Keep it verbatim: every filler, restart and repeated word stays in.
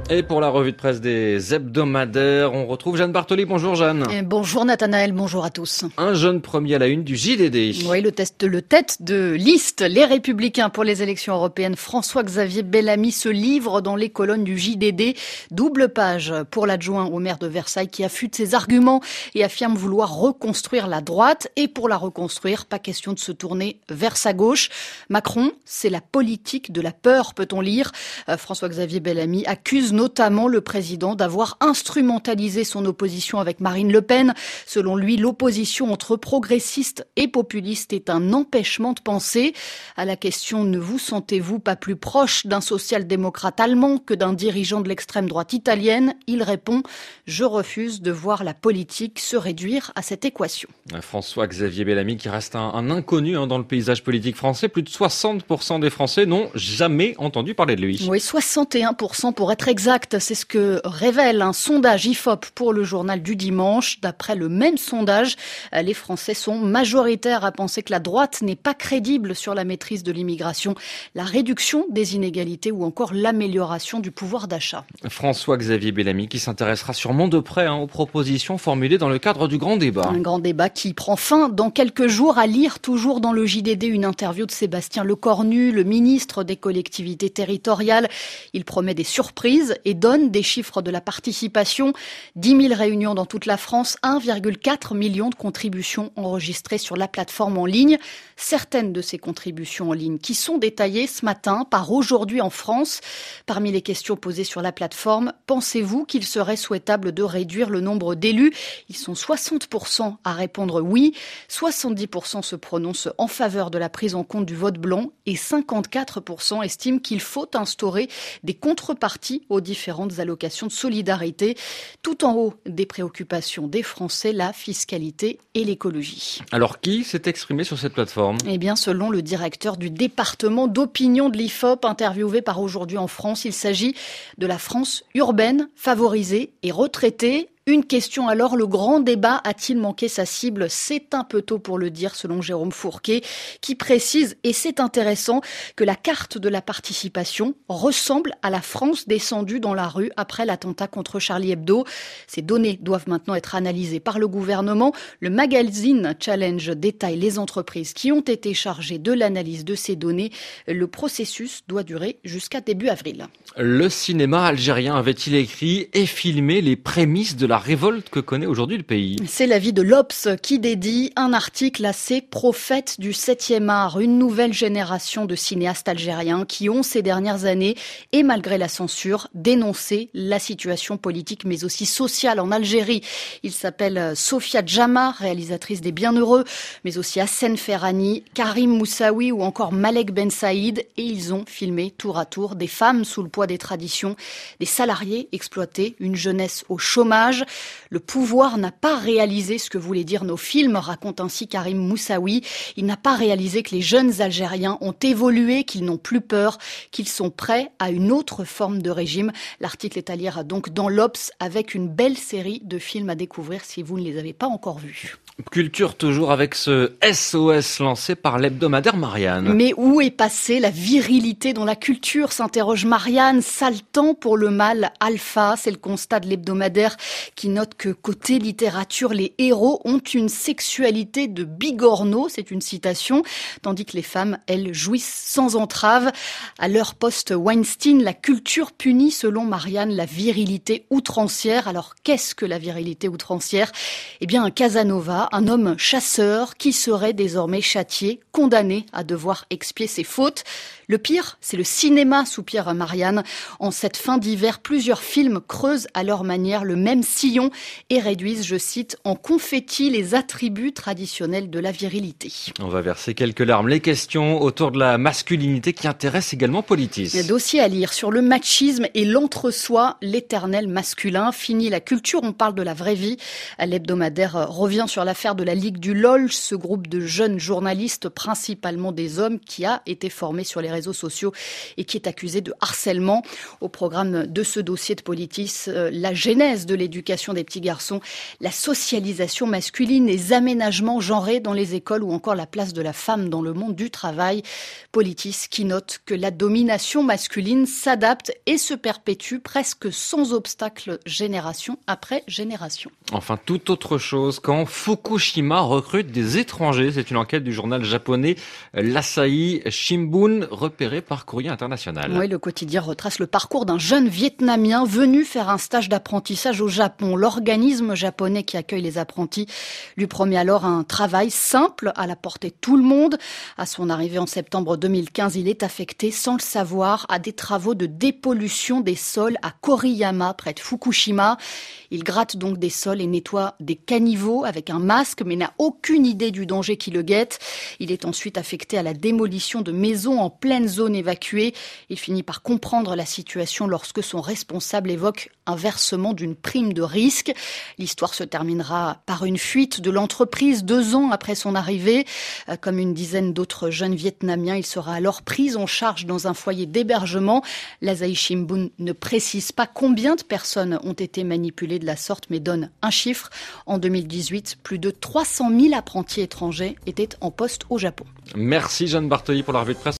Et pour la revue de presse des hebdomadaires, on retrouve Jeanne Bartoli. Bonjour Jeanne. Et bonjour Nathanaël, bonjour à tous. Un jeune premier à la une du J D D. Oui, le, test, le tête de liste, les Républicains pour les élections européennes, François-Xavier Bellamy se livre dans les colonnes du J D D. Double page pour l'adjoint au maire de Versailles qui affûte ses arguments et affirme vouloir reconstruire la droite. Et pour la reconstruire, pas question de se tourner vers sa gauche. Macron, c'est la politique de la peur, peut-on lire. Euh, François-Xavier Bellamy accuse notamment le président d'avoir instrumentalisé son opposition avec Marine Le Pen. Selon lui, l'opposition entre progressistes et populistes est un empêchement de penser. À la question « Ne vous sentez-vous pas plus proche d'un social-démocrate allemand que d'un dirigeant de l'extrême droite italienne ?» il répond « Je refuse de voir la politique se réduire à cette équation. » François-Xavier Bellamy qui reste un, un inconnu hein, dans le paysage politique français. Plus de soixante pour cent des Français n'ont jamais entendu parler de lui. Oui, soixante et un pour cent pour être exact. C'est ce que révèle un sondage I F O P pour le journal du dimanche. D'après le même sondage, les Français sont majoritaires à penser que la droite n'est pas crédible sur la maîtrise de l'immigration, la réduction des inégalités ou encore l'amélioration du pouvoir d'achat. François-Xavier Bellamy qui s'intéressera sûrement de près hein, aux propositions formulées dans le cadre du grand débat. Un grand débat qui prend fin dans quelques jours. À lire toujours dans le J D D une interview de Sébastien Lecornu, le ministre des collectivités territoriales. Il promet des surprises et donne des chiffres de la participation. dix mille réunions dans toute la France, un virgule quatre million de contributions enregistrées sur la plateforme en ligne. Certaines de ces contributions en ligne qui sont détaillées ce matin par Aujourd'hui en France. Parmi les questions posées sur la plateforme, pensez-vous qu'il serait souhaitable de réduire le nombre d'élus ? Ils sont soixante pour cent à répondre oui, soixante-dix pour cent se prononcent en faveur de la prise en compte du vote blanc et cinquante-quatre pour cent estiment qu'il faut instaurer des contreparties aux différentes allocations de solidarité. Tout en haut des préoccupations des Français, la fiscalité et l'écologie. Alors qui s'est exprimé sur cette plateforme ? Eh bien, selon le directeur du département d'opinion de l'I F O P, interviewé par Aujourd'hui en France, il s'agit de la France urbaine, favorisée et retraitée. Une question alors, le grand débat a-t-il manqué sa cible ? C'est un peu tôt pour le dire, selon Jérôme Fourquet, qui précise, et c'est intéressant, que la carte de la participation ressemble à la France descendue dans la rue après l'attentat contre Charlie Hebdo. Ces données doivent maintenant être analysées par le gouvernement. Le magazine Challenge détaille les entreprises qui ont été chargées de l'analyse de ces données. Le processus doit durer jusqu'à début avril. Le cinéma algérien avait-il écrit et filmé les prémices de la la révolte que connaît aujourd'hui le pays? C'est l'avis de l'Obs qui dédie un article à ces prophètes du septième art, une nouvelle génération de cinéastes algériens qui ont ces dernières années, et malgré la censure, dénoncé la situation politique mais aussi sociale en Algérie. Il s'appelle Sofia Djama, réalisatrice des Bienheureux, mais aussi Hassen Ferrani, Karim Moussaoui ou encore Malek Ben Saïd, et ils ont filmé tour à tour des femmes sous le poids des traditions, des salariés exploités, une jeunesse au chômage. Le pouvoir n'a pas réalisé ce que voulaient dire nos films, raconte ainsi Karim Moussaoui. Il n'a pas réalisé que les jeunes Algériens ont évolué, qu'ils n'ont plus peur, qu'ils sont prêts à une autre forme de régime. L'article est à lire donc dans l'Obs avec une belle série de films à découvrir si vous ne les avez pas encore vus. Culture toujours avec ce S O S lancé par l'hebdomadaire Marianne. Mais où est passée la virilité dans la culture, s'interroge Marianne. Sale temps pour le mâle alpha, c'est le constat de l'hebdomadaire qui note que côté littérature, les héros ont une sexualité de bigorneau, c'est une citation, tandis que les femmes, elles, jouissent sans entrave. À l'heure post-Weinstein, la culture punit, selon Marianne, la virilité outrancière. Alors qu'est-ce que la virilité outrancière ? Eh bien, un Casanova, un homme chasseur qui serait désormais châtié, condamné à devoir expier ses fautes. Le pire, c'est le cinéma, soupire Marianne. En cette fin d'hiver, plusieurs films creusent à leur manière le même sillon et réduisent, je cite, en confetti les attributs traditionnels de la virilité. On va verser quelques larmes. Les questions autour de la masculinité qui intéressent également Politis. Un dossier à lire sur le machisme et l'entre-soi, l'éternel masculin. Fini la culture, on parle de la vraie vie. L'hebdomadaire revient sur l'affaire de la Ligue du L O L, ce groupe de jeunes journalistes, principalement des hommes, qui a été formé sur les réseaux sociaux et qui est accusé de harcèlement. Au programme de ce dossier de Politis, la genèse de l'éducation l'éducation des petits garçons, la socialisation masculine, les aménagements genrés dans les écoles ou encore la place de la femme dans le monde du travail. Politis qui note que la domination masculine s'adapte et se perpétue presque sans obstacle génération après génération. Enfin, toute autre chose, quand Fukushima recrute des étrangers, c'est une enquête du journal japonais l'Asahi Shimbun repérée par Courrier International. Oui, le quotidien retrace le parcours d'un jeune Vietnamien venu faire un stage d'apprentissage au Japon. L'organisme japonais qui accueille les apprentis lui promet alors un travail simple à la portée de tout le monde. À son arrivée en septembre deux mille quinze, il est affecté sans le savoir à des travaux de dépollution des sols à Koriyama, près de Fukushima. Il gratte donc des sols et nettoie des caniveaux avec un masque, mais n'a aucune idée du danger qui le guette. Il est ensuite affecté à la démolition de maisons en pleine zone évacuée. Il finit par comprendre la situation lorsque son responsable évoque un versement d'une prime de risque. L'histoire se terminera par une fuite de l'entreprise deux ans après son arrivée. Comme une dizaine d'autres jeunes Vietnamiens, il sera alors pris en charge dans un foyer d'hébergement. L'Asahi Shimbun ne précise pas combien de personnes ont été manipulées de la sorte, mais donne un chiffre. En deux mille dix-huit, plus de trois cent mille apprentis étrangers étaient en poste au Japon. Merci Jeanne Bartoli pour la revue de presse.